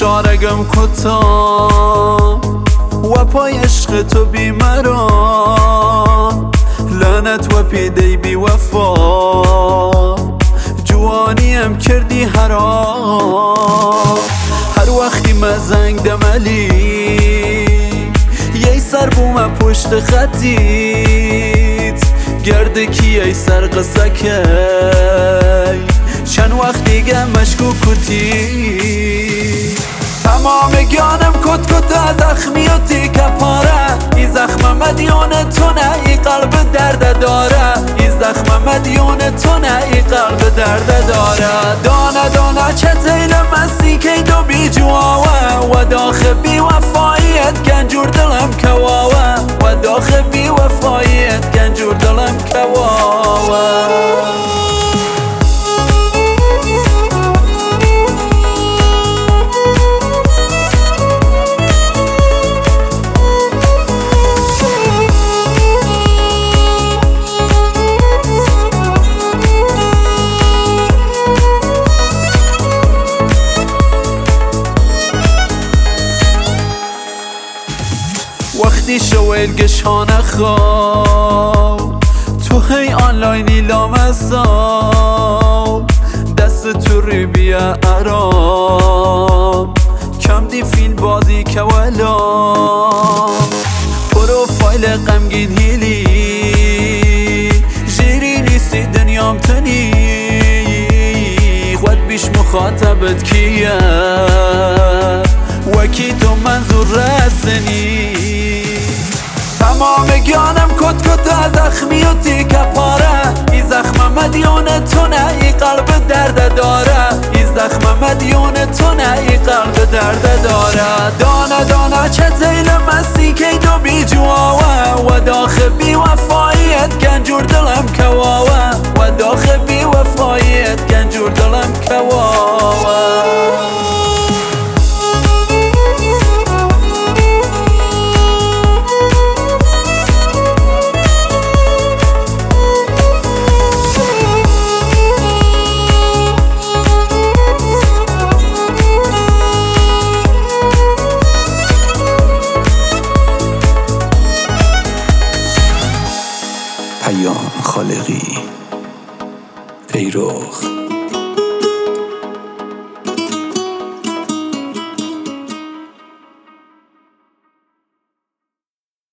شارگم کتا و پای عشق تو بی مرام لعنت و پیدی بی وفا جوانیم کردی حرام هر وقتی مزنگ دملی یه سر بوم پشت خطیت گرده کی ای سر قصه کی چند وقت دیگه مشکوکتی تمام گیانم کت کت از زخمیاتی که پاره ای زخم مدیون تو نه ای قلب درد داره ای زخم مدیون تو نه ای قلب درد داره دانه دانه چه تیل مسی که دو بی جواوه و داخل بی وفایت گنجور دلم کواوه و داخل بی وفایت گنجور دلم کواوه وقتی شویل گشانه خواب تو هی آنلاینی لامسا دست تو ری بیا ارام کم دی فیل بازی که ولام پروفایل غمگین هیلی جیری نیستی دنیام تنی خود بیش مخاطبت کیه وکی تو منظور رسنی تمام گیانم کت کت از زخمیاتی که پاره ای زخم مدیون تو نه ای قلب درد داره ای زخم مدیون تو نه ای قلب درد داره دانه دانه چه تیل مسی که دو بی جواوه و داخل بی وفایت گنجور دلم کواوه و داخل